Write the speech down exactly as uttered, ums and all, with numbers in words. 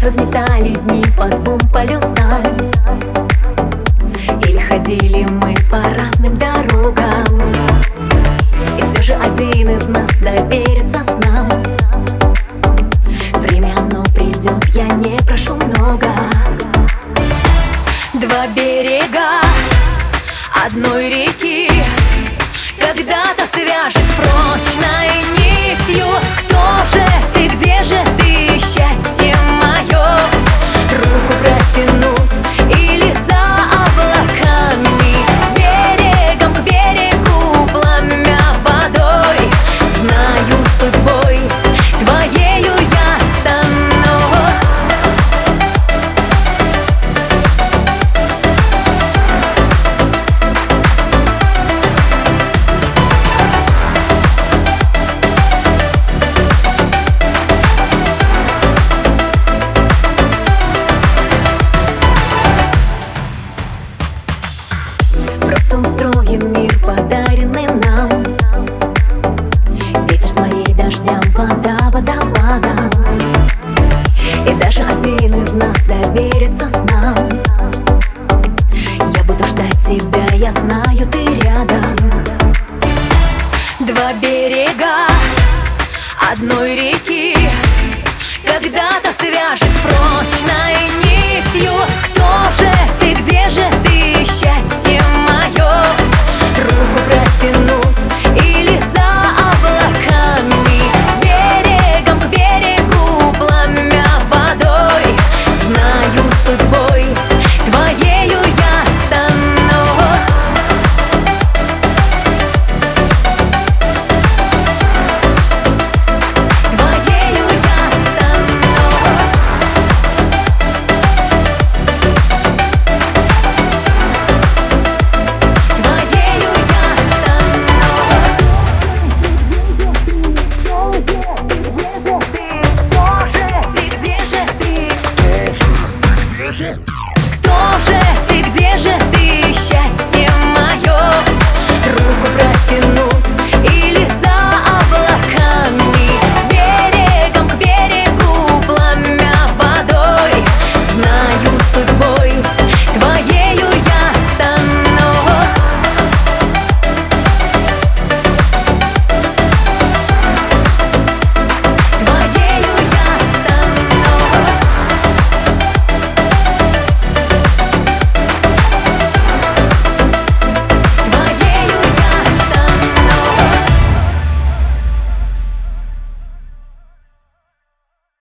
разметали дни по двум полюсам. Или ходили мы по разным дорогам, и все же один из нас доверится снам. Время оно придет, я не прошу много. Два берега одной реки когда-то свяжет